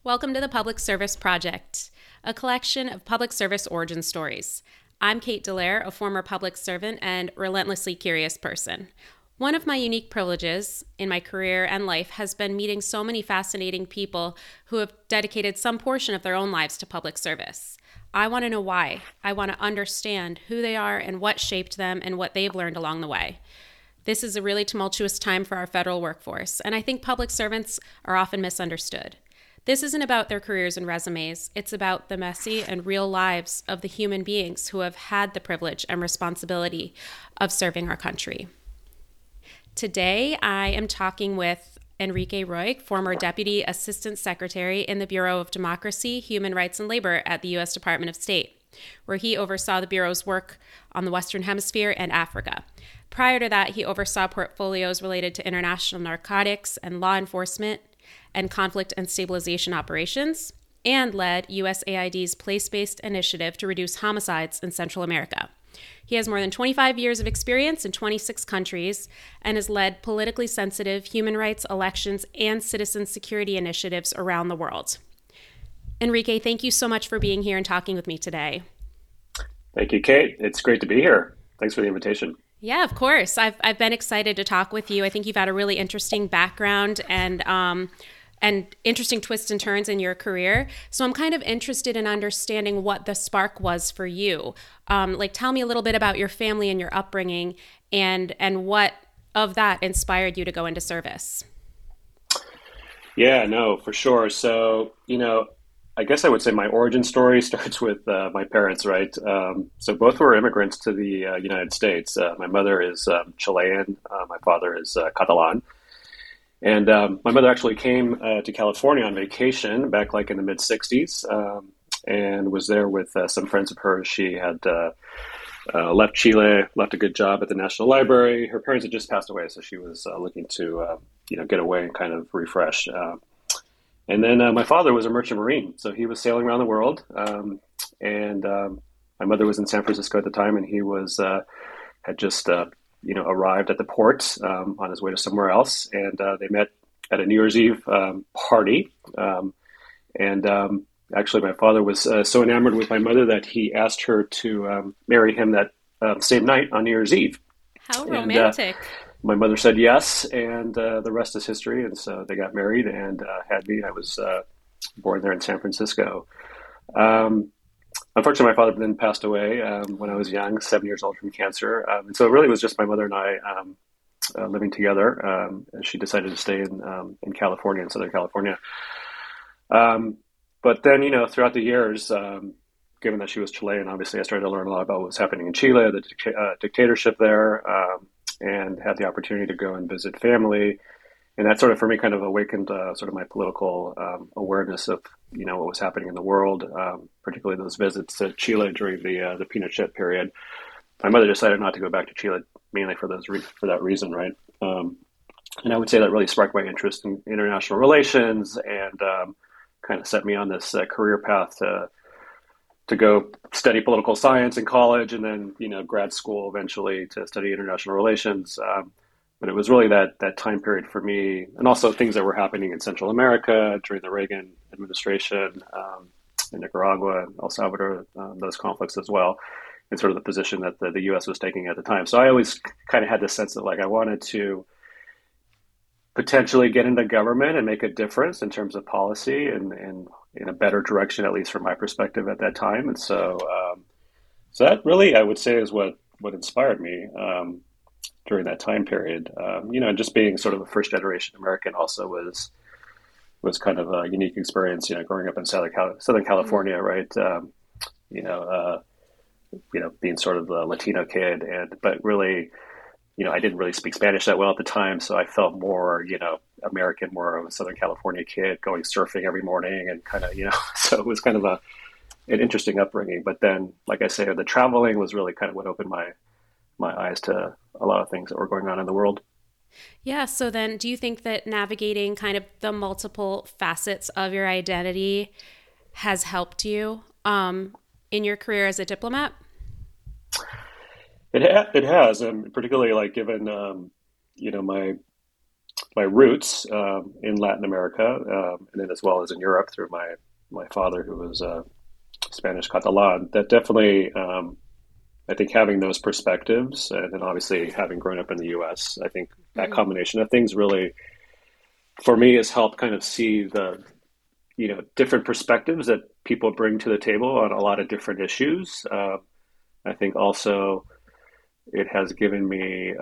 Welcome to the Public Service Project, a collection of public service origin stories. I'm Kate Dallaire, a former public servant and relentlessly curious person. One of my unique privileges in my career and life has been meeting so many fascinating people who have dedicated some portion of their own lives to public service. I want to know why. I want to understand who they are and what shaped them and what they've learned along the way. This is a really tumultuous time for our federal workforce, and I think public servants are often misunderstood. This isn't about their careers and resumes. It's about the messy and real lives of the human beings who have had the privilege and responsibility of serving our country. Today, I am talking with Enrique Roig, former Deputy Assistant Secretary in the Bureau of Democracy, Human Rights, and Labor at the U.S. Department of State, where he oversaw the Bureau's work on the Western Hemisphere and Africa. Prior to that, he oversaw portfolios related to international narcotics and law enforcement and conflict and stabilization operations, and led USAID's place-based initiative to reduce homicides in Central America. He has more than 25 years of experience in 26 countries and has led politically sensitive human rights, elections, and citizen security initiatives around the world. Enrique, thank you so much for being here and talking with me today. Thank you, Kate. It's great to be here. Thanks for the invitation. Yeah, of course. I've been excited to talk with you. I think you've had a really interesting background and interesting twists and turns in your career. So I'm kind of interested in understanding what the spark was for you. Tell me a little bit about your family and your upbringing and what of that inspired you to go into service. Yeah, no, for sure. So, I guess I would say my origin story starts with my parents, right? So both were immigrants to the United States. My mother is Chilean. My father is Catalan. And my mother actually came to California on vacation back like in the mid 60s and was there with some friends of hers. She had left Chile, left a good job at the National Library. Her parents had just passed away, so she was looking to get away and kind of refresh. And then my father was a merchant marine, so he was sailing around the world. My mother was in San Francisco at the time, and he was had just arrived at the port on his way to somewhere else, and they met at a New Year's Eve party. Actually, my father was so enamored with my mother that he asked her to marry him that same night on New Year's Eve. How romantic. My mother said yes, and the rest is history. And so they got married and had me. I was born there in San Francisco. Unfortunately, my father then passed away when I was young, 7 years old from cancer. And so it really was just my mother and I living together. And she decided to stay in California, in Southern California. But then, throughout the years, given that she was Chilean, obviously I started to learn a lot about what was happening in Chile, the dictatorship there, and had the opportunity to go and visit family. And that sort of, for me, kind of awakened sort of my political awareness of, what was happening in the world, particularly those visits to Chile during the Pinochet period. My mother decided not to go back to Chile, mainly for that reason, right? And I would say that really sparked my interest in international relations and kind of set me on this career path to go study political science in college and then, grad school eventually to study international relations. But it was really that time period for me, and also things that were happening in Central America during the Reagan administration, in Nicaragua, El Salvador, those conflicts as well, and sort of the position that the U.S. was taking at the time. So I always kind of had this sense that I wanted to potentially get into government and make a difference in terms of policy and in a better direction, at least from my perspective at that time. And so that really, I would say, is what inspired me during that time period. Just being sort of a first generation American also was kind of a unique experience, growing up in Southern California, right? Being sort of the Latino kid, but really, I didn't really speak Spanish that well at the time, so I felt more, American, more of a Southern California kid going surfing every morning and kind of, so it was kind of an interesting upbringing. But then, like I say, the traveling was really kind of what opened my eyes to a lot of things that were going on in the world. Yeah. So then do you think that navigating kind of the multiple facets of your identity has helped you in your career as a diplomat? It has, and particularly given my my roots in Latin America, and then as well as in Europe through my father, who was Spanish Catalan. That definitely, I think, having those perspectives, and then obviously having grown up in the U.S., I think that Hmm. combination of things really, for me, has helped kind of see the different perspectives that people bring to the table on a lot of different issues. I think also it has given me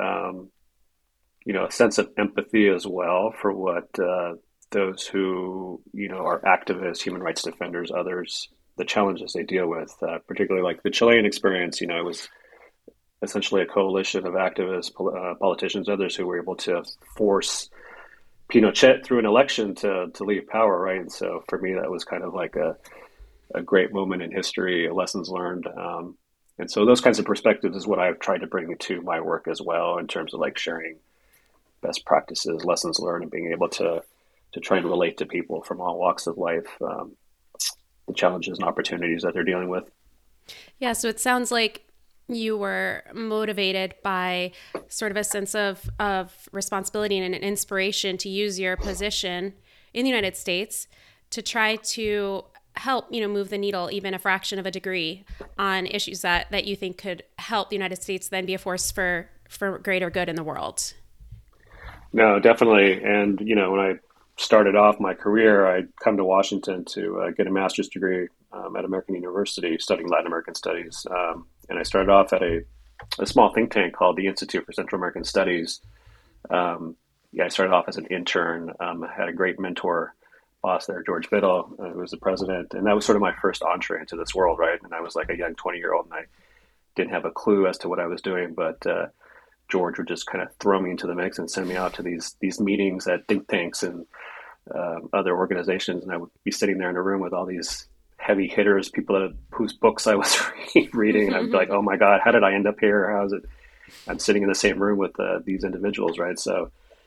a sense of empathy as well for what those who are activists, human rights defenders, others, the challenges they deal with. Particularly like the Chilean experience. It was essentially a coalition of activists, politicians, others who were able to force Pinochet through an election to leave power, right? And so for me, that was kind of like a great moment in history, lessons learned. And so those kinds of perspectives is what I've tried to bring to my work as well, in terms of like sharing best practices, lessons learned, and being able to try and relate to people from all walks of life, the challenges and opportunities that they're dealing with. Yeah, so it sounds like you were motivated by sort of a sense of responsibility and an inspiration to use your position in the United States to try to help, move the needle even a fraction of a degree on issues that you think could help the United States then be a force for greater good in the world. No, definitely. And when I started off my career, I'd come to Washington to get a master's degree at American University, studying Latin American studies. And I started off at a small think tank called the Institute for Central American Studies. Yeah, I started off as an intern. I had a great mentor boss there, George Biddle, who was the president, and that was sort of my first entree into this world, right? And I was like a young 20-year-old, and I didn't have a clue as to what I was doing, but George would just kind of throw me into the mix and send me out to these meetings at think tanks and other organizations, and I would be sitting there in a room with all these heavy hitters, people whose books I was reading, and I'd be like, "Oh my God, how did I end up here? How is it? I'm sitting in the same room with these individuals, right?" So,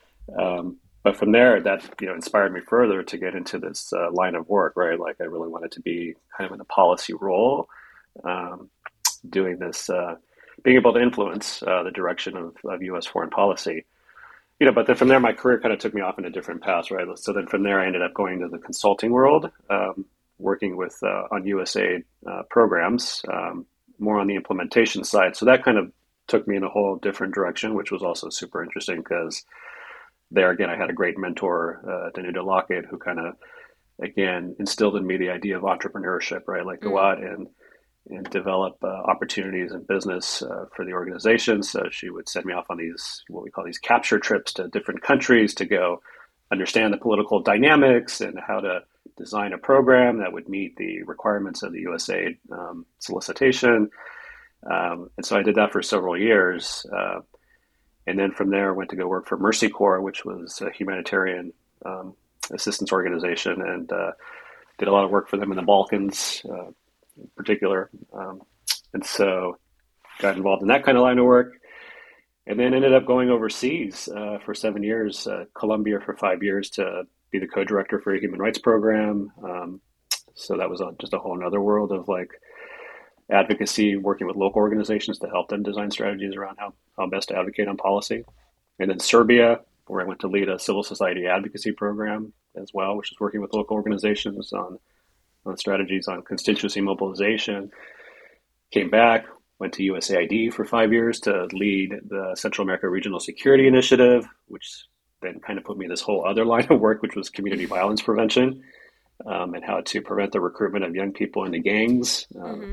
but from there, that inspired me further to get into this line of work, right? Like I really wanted to be kind of in a policy role, um, doing this, being able to influence the direction of U.S. foreign policy. But then from there, my career kind of took me off in a different path, right? So then from there, I ended up going to the consulting world, working with on USAID programs, more on the implementation side. So that kind of took me in a whole different direction, which was also super interesting because there again, I had a great mentor, Danuta Lockett, who kind of again instilled in me the idea of entrepreneurship, right? Like go Mm. out and develop opportunities in business for the organization. So she would send me off on these, what we call these capture trips to different countries to go understand the political dynamics and how to design a program that would meet the requirements of the USAID solicitation. And so I did that for several years. And then from there, I went to go work for Mercy Corps, which was a humanitarian um, assistance organization, and did a lot of work for them in the Balkans, in particular. And so got involved in that kind of line of work, and then ended up going overseas for 7 years, Colombia for 5 years to be the co-director for a human rights program. So that was just a whole other world of like advocacy, working with local organizations to help them design strategies around how best to advocate on policy. And then Serbia, where I went to lead a civil society advocacy program as well, which is working with local organizations on strategies on constituency mobilization. Came back, went to USAID for 5 years to lead the Central America Regional Security Initiative, which then kind of put me in this whole other line of work, which was community violence prevention, and how to prevent the recruitment of young people into gangs. Hmm.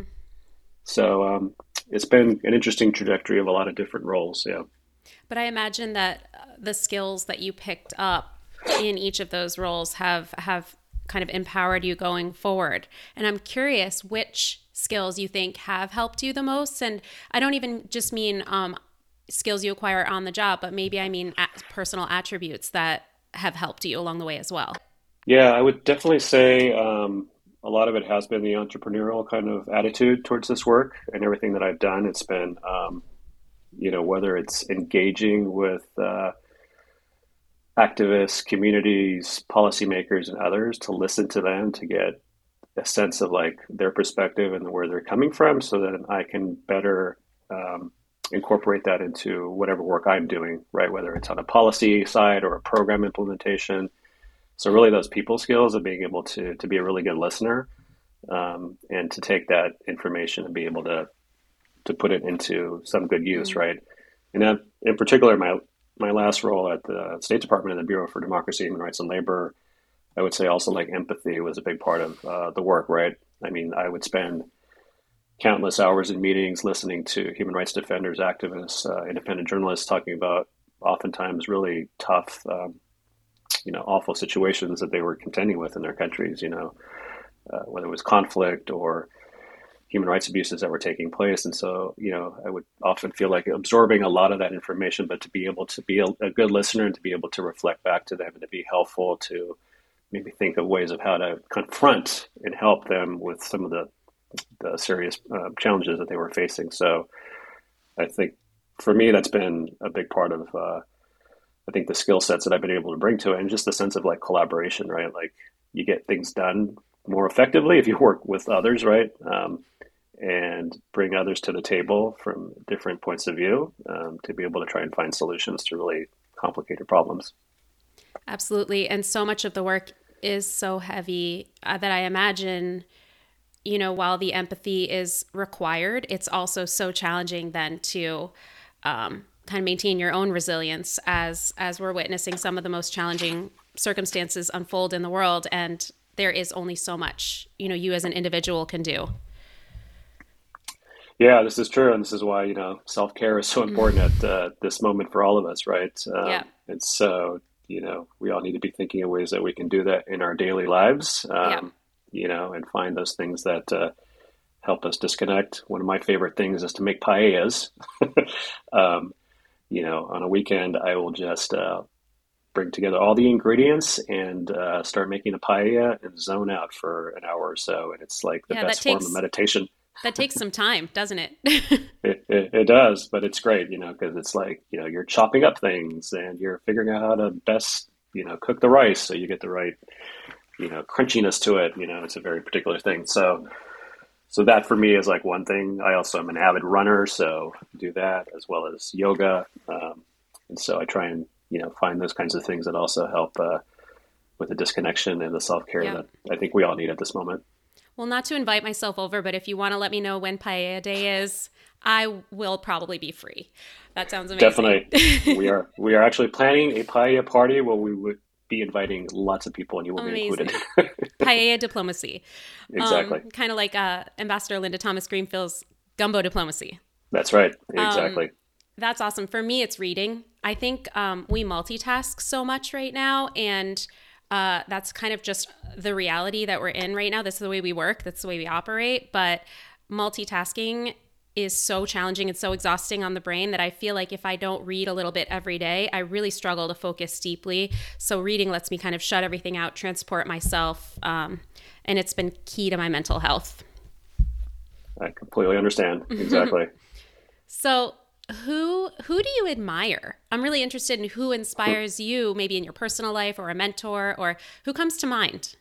So it's been an interesting trajectory of a lot of different roles. Yeah. But I imagine that the skills that you picked up in each of those roles have kind of empowered you going forward. And I'm curious which skills you think have helped you the most. And I don't even just mean skills you acquire on the job, but maybe I mean personal attributes that have helped you along the way as well. Yeah, I would definitely say a lot of it has been the entrepreneurial kind of attitude towards this work and everything that I've done. It's been, whether it's engaging with activists, communities, policymakers, and others to listen to them to get a sense of like their perspective and where they're coming from so that I can better incorporate that into whatever work I'm doing, right? Whether it's on a policy side or a program implementation. So really those people skills of being able to be a really good listener, and to take that information and be able to put it into some good use, Mm. right? And that, in particular, my last role at the State Department in the Bureau for Democracy, Human Rights, and Labor, I would say also like empathy was a big part of the work, right? I mean, I would spend countless hours in meetings listening to human rights defenders, activists, independent journalists talking about oftentimes really tough, awful situations that they were contending with in their countries, whether it was conflict or human rights abuses that were taking place. And so, I would often feel like absorbing a lot of that information, but to be able to be a good listener and to be able to reflect back to them and to be helpful, to maybe think of ways of how to confront and help them with some of the serious challenges that they were facing. So I think for me, that's been a big part of, I think, the skill sets that I've been able to bring to it, and just the sense of like collaboration, right? Like you get things done more effectively if you work with others, right? And bring others to the table from different points of view, to be able to try and find solutions to really complicated problems. Absolutely. And so much of the work is so heavy that I imagine, while the empathy is required, it's also so challenging then to kind of maintain your own resilience as we're witnessing some of the most challenging circumstances unfold in the world. And there is only so much, you as an individual can do. Yeah, this is true, and this is why self-care is so important at this moment for all of us, right? Yeah. And so we all need to be thinking of ways that we can do that in our daily lives, Yeah. and find those things that help us disconnect. One of my favorite things is to make paellas. um, on a weekend, I will just bring together all the ingredients and start making a paella and zone out for an hour or so, and it's like the Yeah, that best form of takes meditation. that takes some time, doesn't it? It does, but it's great, because it's like, you're chopping up things and you're figuring out how to best, cook the rice so you get the right, crunchiness to it. It's a very particular thing. So that for me is like one thing. I also am an avid runner, so do that as well as yoga. And so I try and, find those kinds of things that also help with the disconnection and the self-care Yeah. that I think we all need at this moment. Well, not to invite myself over, but if you want to let me know when Paella Day is, I will probably be free. That sounds amazing. Definitely. We are actually planning a paella party where we would be inviting lots of people and you will be included. Amazing. Paella diplomacy. Exactly. Kind of like Ambassador Linda Thomas Greenfield's gumbo diplomacy. That's right. Um, Exactly. that's awesome. For me, it's reading. I think we multitask so much right now, and that's kind of just the reality that we're in right now. This is the way we work. That's the way we operate. But multitasking is so challenging and so exhausting on the brain that I feel like if I don't read a little bit every day, I really struggle to focus deeply. So reading lets me kind of shut everything out, transport myself, and it's been key to my mental health. I completely understand. Exactly. So who do you admire? I'm really interested in who inspires you, maybe in your personal life or a mentor, or who comes to mind?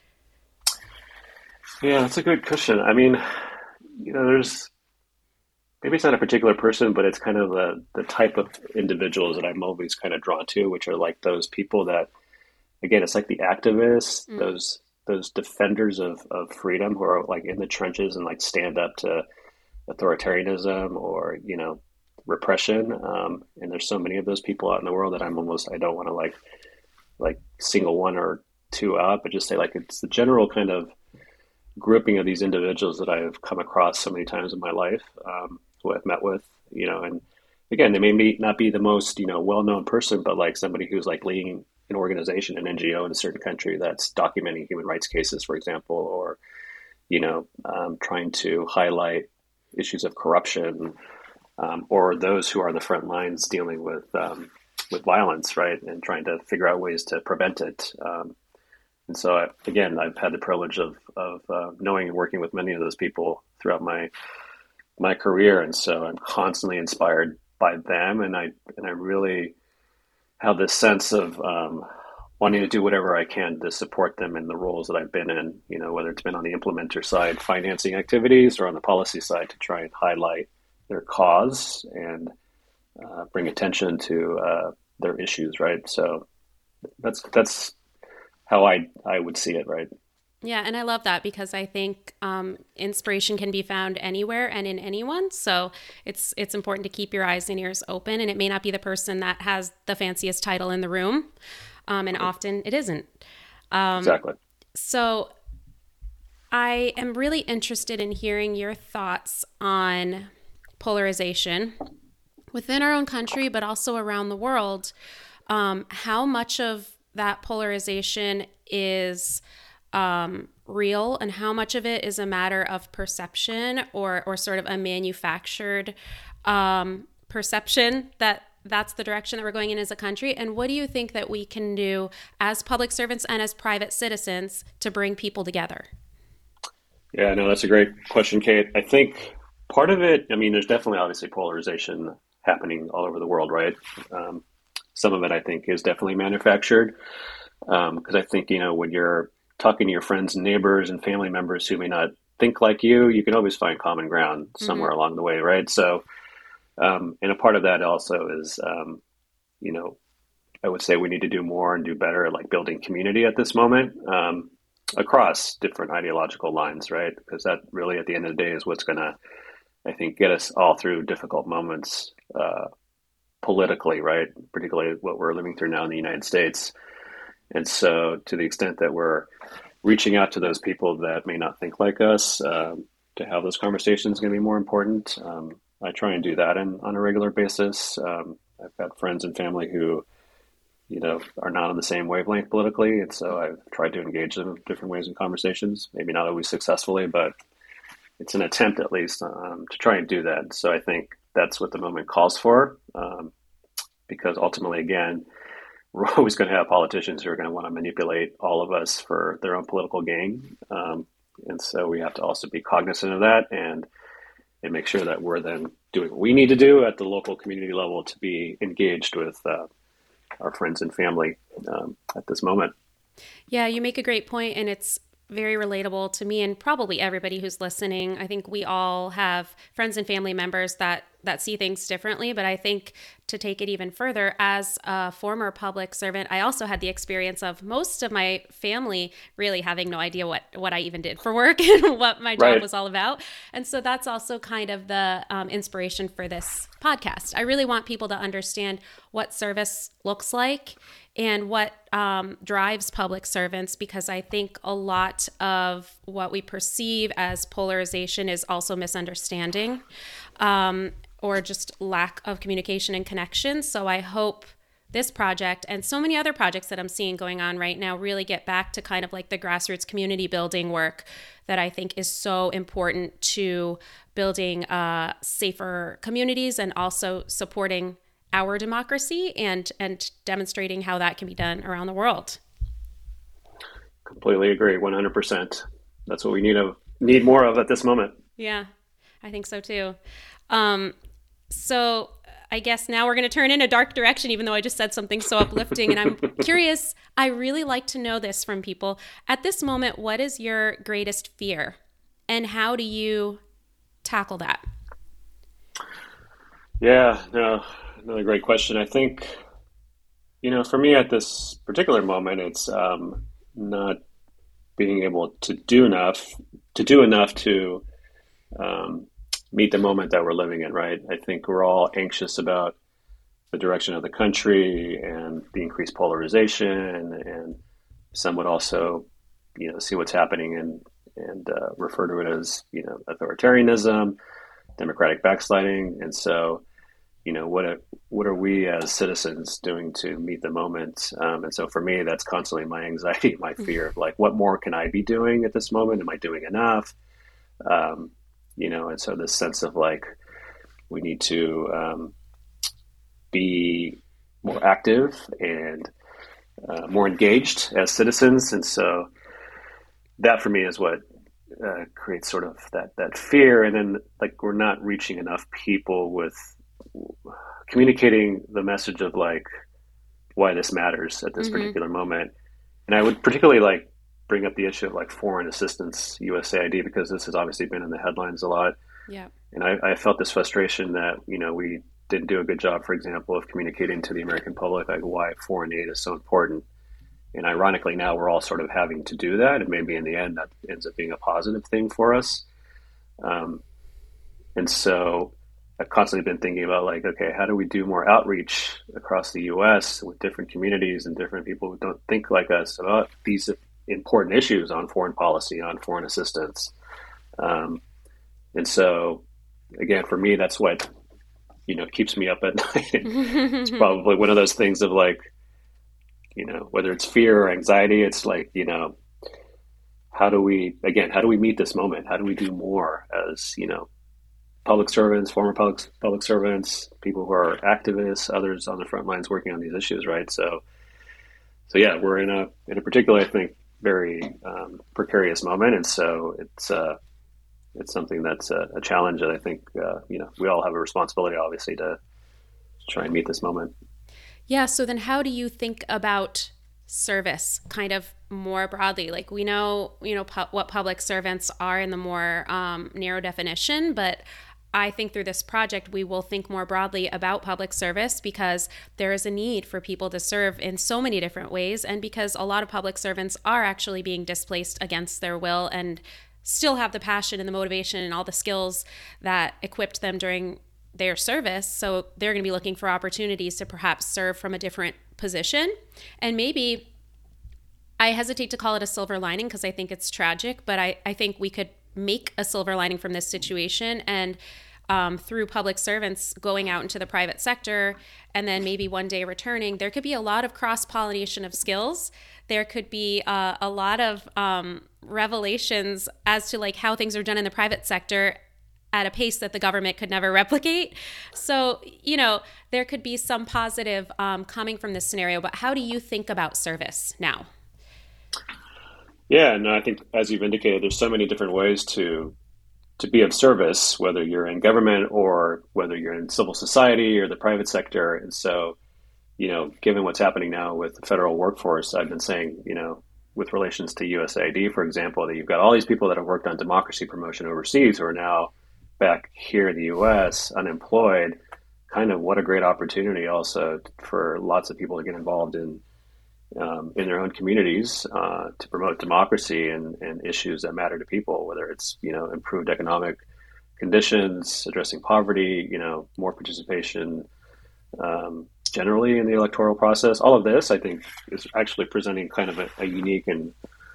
Yeah, that's a good question. I mean, there's maybe it's not a particular person, but it's kind of the type of individuals that I'm always kind of drawn to, which are like those people that, again, it's like the activists, Mm. those defenders of freedom who are like in the trenches and like stand up to authoritarianism or repression. And there's so many of those people out in the world that I don't want to like single one or two out, but just say like it's the general kind of grouping of these individuals that I've come across so many times in my life, who I've met with, and again, they not be the most, well-known person, but like somebody who's like leading an organization, an NGO in a certain country that's documenting human rights cases, for example, or, trying to highlight issues of corruption, or those who are the front lines dealing with violence, right, and trying to figure out ways to prevent it. And so, again, I've had the privilege of knowing and working with many of those people throughout my career, and so I'm constantly inspired by them, and I really have this sense of wanting to do whatever I can to support them in the roles that I've been in. Whether it's been on the implementer side, financing activities, or on the policy side to try and highlight their cause and bring attention to their issues, right? So that's how I would see it, right? Yeah, and I love that because I think inspiration can be found anywhere and in anyone. So it's important to keep your eyes and ears open. And it may not be the person that has the fanciest title in the room, and often it isn't. Exactly. So I am really interested in hearing your thoughts on polarization within our own country, but also around the world. How much of that polarization is real, and how much of it is a matter of perception or sort of a manufactured perception that that's the direction that we're going in as a country? And what do you think that we can do as public servants and as private citizens to bring people together? Yeah, no, that's a great question, Kate. I think part of it, I mean, there's definitely obviously polarization happening all over the world, right? Um, some of it, I think, is definitely manufactured because I think, when you're talking to your friends and neighbors and family members who may not think like you can always find common ground Mm-hmm. somewhere along the way, right? So, and a part of that also is, you know, I would say we need to do more and do better at like building community at this moment across different ideological lines, right? Because that really, at the end of the day, is what's going to, I think, get us all through difficult moments politically, right? Particularly what we're living through now in the United States. And so, to the extent that we're reaching out to those people that may not think like us, to have those conversations is going to be more important. I try and do that on a regular basis. I've got friends and family who, are not on the same wavelength politically, and so I've tried to engage them in different ways in conversations. Maybe not always successfully, but it's an attempt at least to try and do that. So I think that's what the moment calls for, because ultimately, again, we're always going to have politicians who are going to want to manipulate all of us for their own political gain. And so we have to also be cognizant of that and make sure that we're then doing what we need to do at the local community level to be engaged with our friends and family at this moment. Yeah, you make a great point, and it's very relatable to me and probably everybody who's listening. I think we all have friends and family members that see things differently, but I think to take it even further, as a former public servant, I also had the experience of most of my family really having no idea what I even did for work and what my job Right. was all about. And so that's also kind of the inspiration for this podcast. I really want people to understand what service looks like and what drives public servants, because I think a lot of what we perceive as polarization is also misunderstanding. Or just lack of communication and connection. So I hope this project and so many other projects that I'm seeing going on right now really get back to kind of like the grassroots community building work that I think is so important to building safer communities and also supporting our democracy and demonstrating how that can be done around the world. Completely agree. 100%. That's what we need more of at this moment. Yeah, I think so too. Um, so I guess now we're going to turn in a dark direction, even though I just said something so uplifting. And I'm curious, I really like to know this from people. At this moment, what is your greatest fear? And how do you tackle that? Yeah, no, another great question. I think, for me at this particular moment, it's not being able to do enough to um, meet the moment that we're living in, right? I think we're all anxious about the direction of the country and the increased polarization, and some would also, see what's happening and refer to it as, authoritarianism, democratic backsliding, and so, what are we as citizens doing to meet the moment? And so for me, that's constantly my anxiety, my fear of like, what more can I be doing at this moment? Am I doing enough? Um, and so this sense of like, we need to be more active and more engaged as citizens. And so that for me is what creates sort of that fear. And then like, we're not reaching enough people with communicating the message of like why this matters at this Mm-hmm. particular moment. And I would particularly bring up the issue of like foreign assistance, USAID, because this has obviously been in the headlines a lot. Yeah. And I felt this frustration that, we didn't do a good job, for example, of communicating to the American public like why foreign aid is so important. And ironically, now we're all sort of having to do that, and maybe in the end that ends up being a positive thing for us. Um, and so I've constantly been thinking about like, okay, how do we do more outreach across the U.S. with different communities and different people who don't think like us about these important issues on foreign policy, on foreign assistance. Um, and so, again, for me, that's what keeps me up at night. It's probably one of those things of like, whether it's fear or anxiety, it's like, how do we meet this moment? How do we do more as, public servants, former public servants, people who are activists, others on the front lines working on these issues, right? So yeah, we're in a particular, I think, very precarious moment, and so it's something that's a challenge that I think we all have a responsibility, obviously, to try and meet this moment. Yeah. So then how do you think about service kind of more broadly? Like we know, what public servants are in the more narrow definition, but I think through this project, we will think more broadly about public service because there is a need for people to serve in so many different ways. And because a lot of public servants are actually being displaced against their will and still have the passion and the motivation and all the skills that equipped them during their service. So they're going to be looking for opportunities to perhaps serve from a different position. And maybe I hesitate to call it a silver lining because I think it's tragic, but I think we could make a silver lining from this situation and through public servants going out into the private sector and then maybe one day returning, there could be a lot of cross-pollination of skills. There could be a lot of revelations as to like how things are done in the private sector at a pace that the government could never replicate. So, there could be some positive coming from this scenario, but how do you think about service now? Yeah, no, I think as you've indicated, there's so many different ways to be of service, whether you're in government or whether you're in civil society or the private sector. And so, given what's happening now with the federal workforce, I've been saying, with relations to USAID, for example, that you've got all these people that have worked on democracy promotion overseas who are now back here in the US unemployed. Kind of what a great opportunity also for lots of people to get involved in their own communities to promote democracy and issues that matter to people, whether it's improved economic conditions, addressing poverty, more participation generally in the electoral process. All of this, I think, is actually presenting kind of a unique and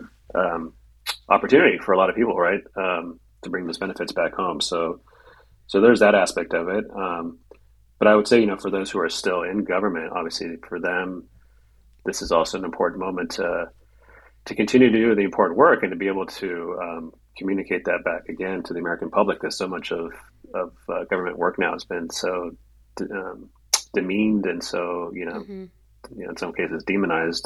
opportunity for a lot of people, right, to bring those benefits back home. So there's that aspect of it. But I would say, for those who are still in government, obviously for them, this is also an important moment to continue to do the important work and to be able to communicate that back again to the American public. Because so much of government work now has been so demeaned and so in some cases demonized.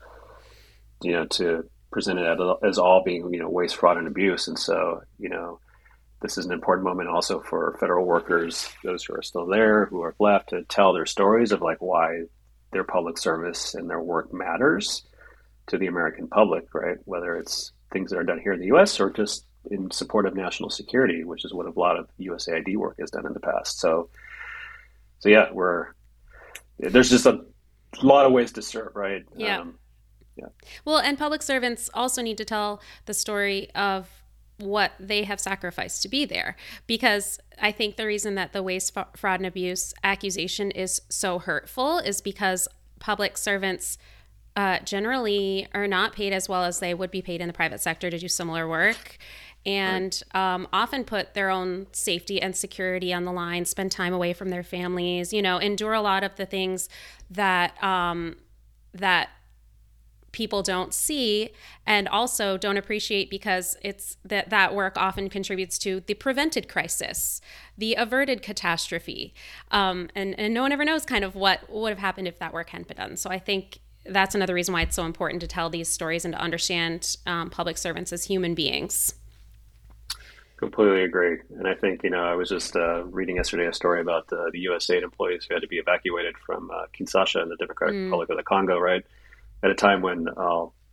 To present it as all being waste, fraud, and abuse. And so this is an important moment also for federal workers, those who are still there, who are left, to tell their stories of like why their public service and their work matters to the American public, right? Whether it's things that are done here in the U.S. or just in support of national security, which is what a lot of USAID work has done in the past. So yeah, there's just a lot of ways to serve, right? Yeah. Yeah. Well, and public servants also need to tell the story of what they have sacrificed to be there. Because I think the reason that the waste, fraud, and abuse accusation is so hurtful is because public servants generally are not paid as well as they would be paid in the private sector to do similar work. And often put their own safety and security on the line, spend time away from their families, endure a lot of the things that that people don't see and also don't appreciate because it's that work often contributes to the prevented crisis, the averted catastrophe. And no one ever knows kind of what would have happened if that work hadn't been done. So I think that's another reason why it's so important to tell these stories and to understand public servants as human beings. Completely agree. And I think, I was just reading yesterday a story about the USAID employees who had to be evacuated from Kinshasa in the Democratic Republic of the Congo, right? At a time when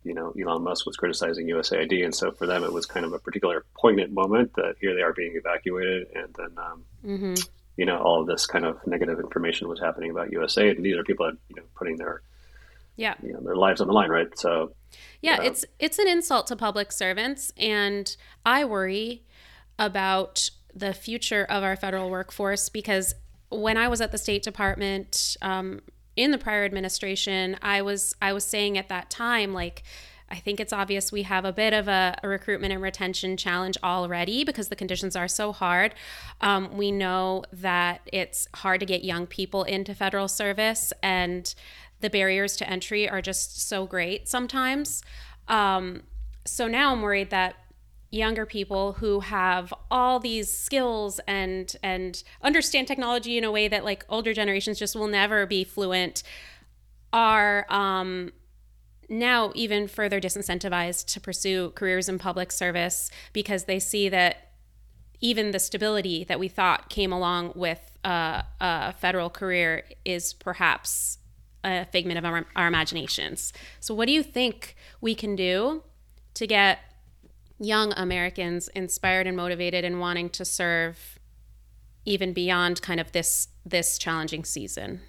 Elon Musk was criticizing USAID, and so for them it was kind of a particular poignant moment that here they are being evacuated, and then Mm-hmm. all of this kind of negative information was happening about USAID, and these are people that putting Yeah. their lives on the line, right? So Yeah, uh, it's an insult to public servants, and I worry about the future of our federal workforce because when I was at the State Department in the prior administration, I was saying at that time, like, I think it's obvious we have a bit of a recruitment and retention challenge already because the conditions are so hard. We know that it's hard to get young people into federal service, and the barriers to entry are just so great sometimes. So now I'm worried that younger people who have all these skills and understand technology in a way that like older generations just will never be fluent are now even further disincentivized to pursue careers in public service because they see that even the stability that we thought came along with a federal career is perhaps a figment of our imaginations. So, what do you think we can do to get young Americans inspired and motivated and wanting to serve even beyond kind of this challenging season?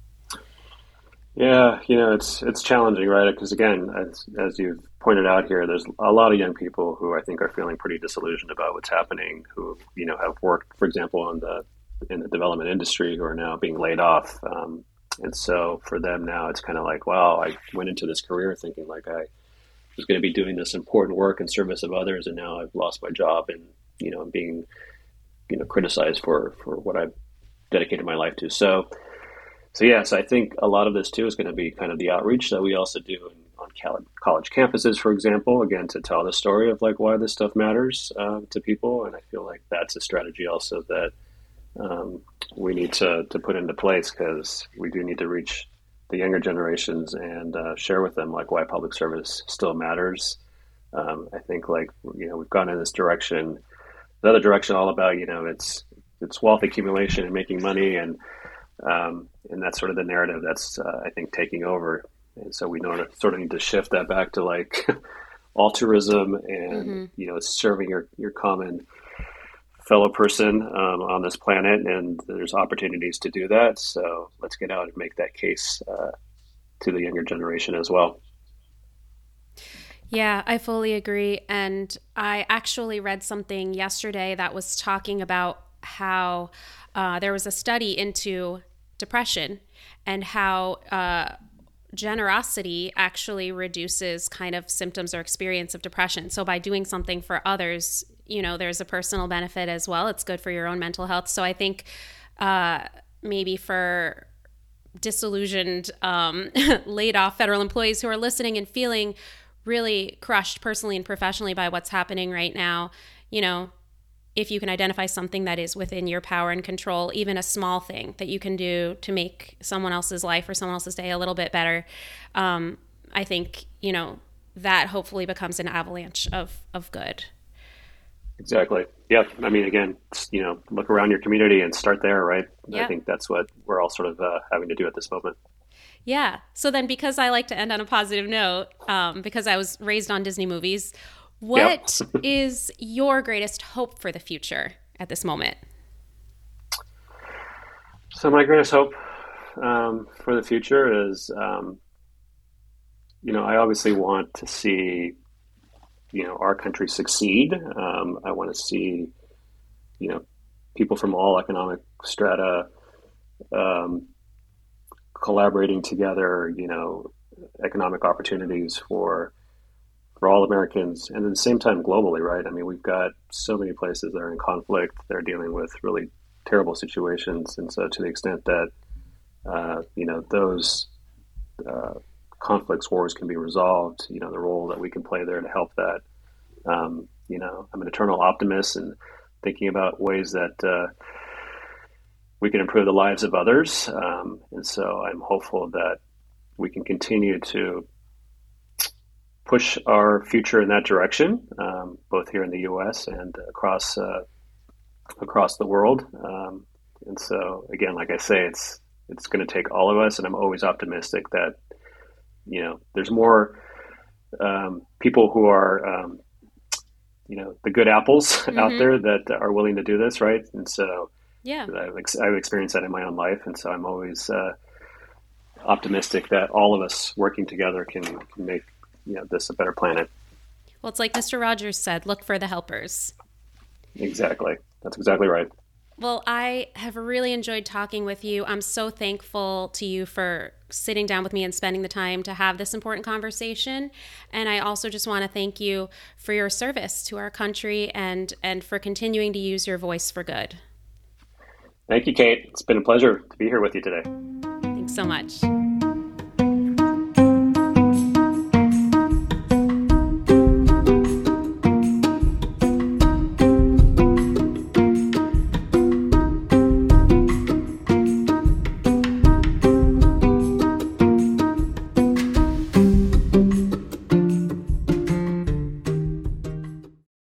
yeah, it's challenging, right? Because again, as you've pointed out here, there's a lot of young people who I think are feeling pretty disillusioned about what's happening, who have worked, for example, in the development industry, who are now being laid off. And so for them now, it's kind of like, wow, I went into this career thinking like I was going to be doing this important work in service of others, and now I've lost my job, and I'm being criticized for what I've dedicated my life to. So yes, I think a lot of this too is going to be kind of the outreach that we also do on college campuses, for example, again to tell the story of like why this stuff matters to people, and I feel like that's a strategy also that we need to put into place because we do need to reach the younger generations and share with them like why public service still matters. I think like we've gone in this direction, the other direction, all about it's wealth accumulation and making money, and that's sort of the narrative that's I think taking over. And so we sort of need to shift that back to like altruism and Mm-hmm. serving your common fellow person on this planet, and there's opportunities to do that. So let's get out and make that case to the younger generation as well. Yeah, I fully agree. And I actually read something yesterday that was talking about how there was a study into depression and how generosity actually reduces kind of symptoms or experience of depression. So by doing something for others, there's a personal benefit as well. It's good for your own mental health. So I think maybe for disillusioned, laid off federal employees who are listening and feeling really crushed personally and professionally by what's happening right now, you know, if you can identify something that is within your power and control, even a small thing that you can do to make someone else's life or someone else's day a little bit better, I think, that hopefully becomes an avalanche of good. Exactly. Yeah. I mean, again, look around your community and start there, right? I Yeah. think that's what we're all sort of having to do at this moment. Yeah. So then, because I like to end on a positive note, because I was raised on Disney movies, Yep. what is your greatest hope for the future at this moment? So my greatest hope for the future is, I obviously want to see, our country succeed. I want to see, you know, people from all economic strata um, collaborating together, economic opportunities for all Americans, and at the same time globally, right? I mean, we've got so many places that are in conflict; they're dealing with really terrible situations, and so to the extent that those uh, conflicts, wars can be resolved, the role that we can play there to help that. I'm an eternal optimist, and thinking about ways that we can improve the lives of others, and so I'm hopeful that we can continue to push our future in that direction, both here in the U.S. and across the world. And so, again, like I say, it's going to take all of us, and I'm always optimistic that there's more people who are, the good apples out Mm-hmm. there that are willing to do this, right? And so Yeah. I've experienced that in my own life, and so I'm always optimistic that all of us working together can make this a better planet. Well, it's like Mr. Rogers said, look for the helpers. Exactly, that's exactly right. Well, I have really enjoyed talking with you. I'm so thankful to you for sitting down with me and spending the time to have this important conversation. And I also just want to thank you for your service to our country and for continuing to use your voice for good. Thank you, Kate. It's been a pleasure to be here with you today. Thanks so much.